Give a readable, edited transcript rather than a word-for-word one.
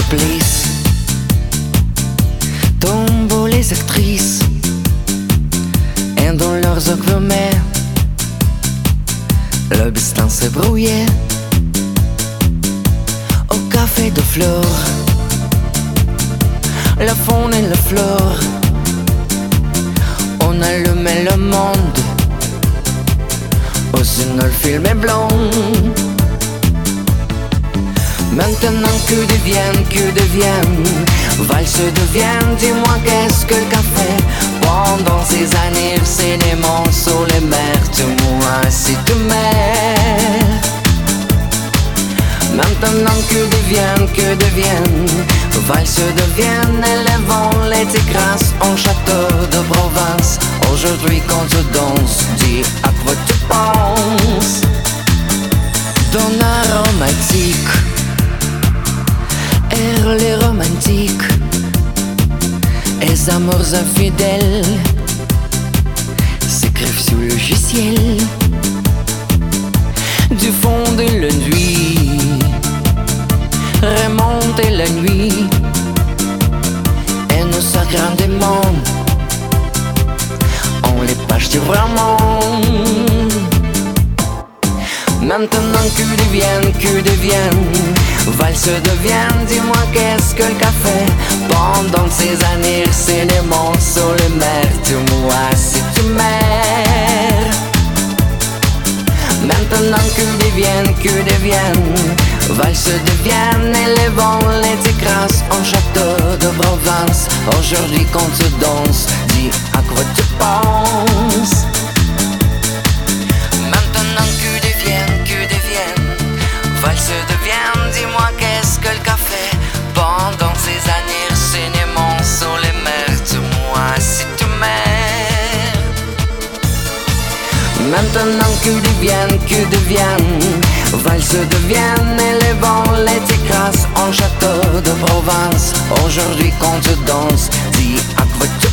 plissent, tombent les actrices, et dans leurs ocres le destin se brouillait. Au café de flore, la faune et la flore, on allumait le monde au cinéma, le film est blanc. Maintenant que deviennent, valse deviennent, dis-moi qu'est-ce que le café? Pendant ces années, le cinéma sur les mers, dis-moi si tu m'aimes. Maintenant que deviennent, valse deviennent, élevant les grâce en château de Provence. Aujourd'hui quand tu danses, dis à quoi tu penses. Don aromatique, les romantiques, les amours infidèles s'écrivent sur le logiciel. Du fond de la nuit remonte la nuit et nous s'agrandissons en les pages du roman. Maintenant que deviennent, valse deviennent, dis-moi qu'est-ce que le café? Pendant ces années, le cinéma sur les mers, dis-moi si tu m'aimes. Maintenant que deviennent, valse deviennent, élevant les grâce en château de Provence. Aujourd'hui quand tu danses, dis à quoi tu penses. Maintenant que deviennent, valse deviennent, dis-moi qu'est-ce que le café? Pendant ces années, le cinéma sur les mers, dis-moi si tu m'aimes. Maintenant que deviennent, valse deviennent, élevant les grâce en château de Provence. Aujourd'hui quand tu danses, dis à quoi tu